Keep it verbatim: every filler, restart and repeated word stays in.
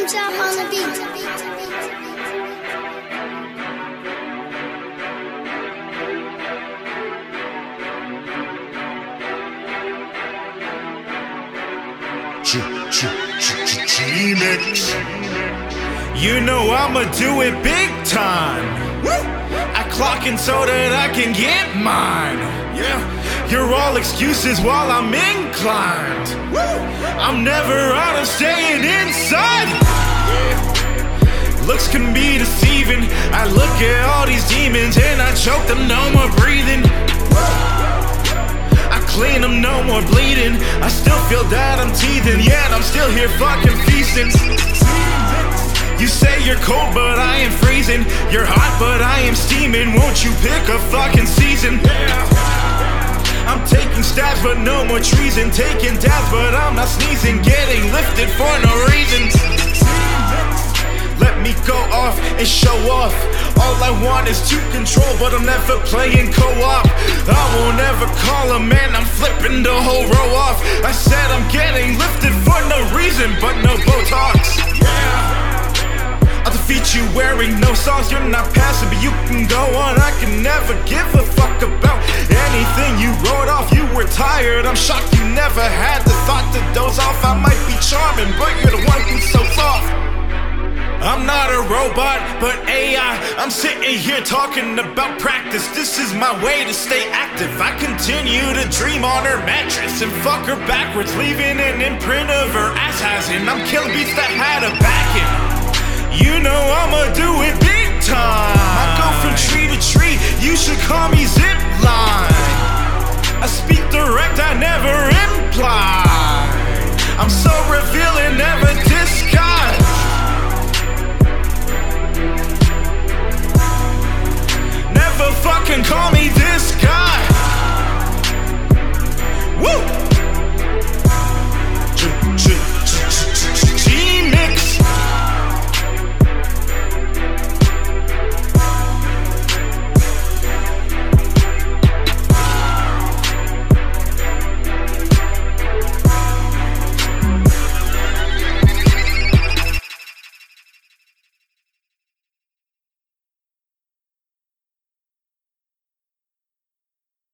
Boom chop on the beat. G-Mix. You know I'ma do it big time. I clock in so that I can get mine. Yeah, you're all excuses while I'm inclined. I'm never out of staying inside. Looks can be deceiving. I look at all these demons and I choke them, no more breathing. I clean them, no more bleeding. I still feel that I'm teething, yet I'm still here fucking feasting. You say you're cold, but I am freezing. You're hot, but I am steaming. Won't you pick a fucking season? I'm taking stabs, but no more treason. Taking dabs, but I'm not sneezing. Getting lifted for no reason. Let me go off and show off. All I want is to control, but I'm never playing co-op. I won't ever call a man, I'm flipping the whole row off. I said I'm getting lifted for no reason, but no Botox. I'll defeat you wearing no songs. You're not passing, but you can go on. I can never give a fuck about anything you wrote off. You were tired, I'm shocked you never had the thought to doze off. I might be charming, but you're the one who's so soft. I'm not a robot, but A I. I'm sitting here talking about practice. This is my way to stay active. I continue to dream on her mattress and fuck her backwards, leaving an imprint of her ass hasn't. I'm killing beats that had a backing. You know I'ma do it big time. I go from tree to tree, you should call me Zipline. I speak direct, I never imply. I'm so revealing, never disguised.